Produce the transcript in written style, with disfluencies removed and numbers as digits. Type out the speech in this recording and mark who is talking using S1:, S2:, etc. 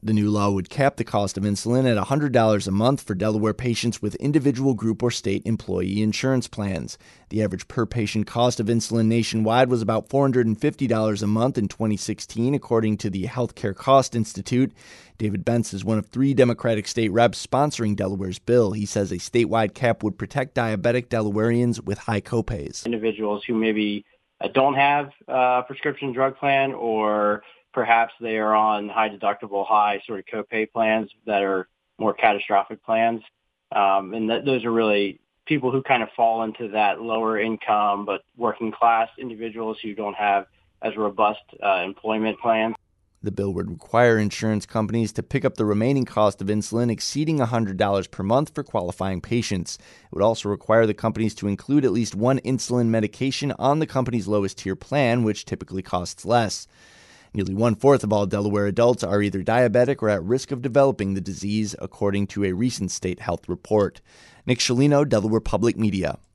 S1: The new law would cap the cost of insulin at $100 a month for Delaware patients with individual group or state employee insurance plans. The average per-patient cost of insulin nationwide was about $450 a month in 2016, according to the Healthcare Cost Institute. David Bentz is one of 3 Democratic state reps sponsoring Delaware's bill. He says a statewide cap would protect diabetic Delawareans with high copays.
S2: Individuals who maybe don't have a prescription drug plan, or perhaps they are on high deductible, high sort of copay plans that are more catastrophic plans. Those are really people who kind of fall into that lower income but working class individuals who don't have as robust employment plans.
S1: The bill would require insurance companies to pick up the remaining cost of insulin exceeding $100 per month for qualifying patients. It would also require the companies to include at least one insulin medication on the company's lowest tier plan, which typically costs less. Nearly 1/4 of all Delaware adults are either diabetic or at risk of developing the disease, according to a recent state health report. Nick Scialino, Delaware Public Media.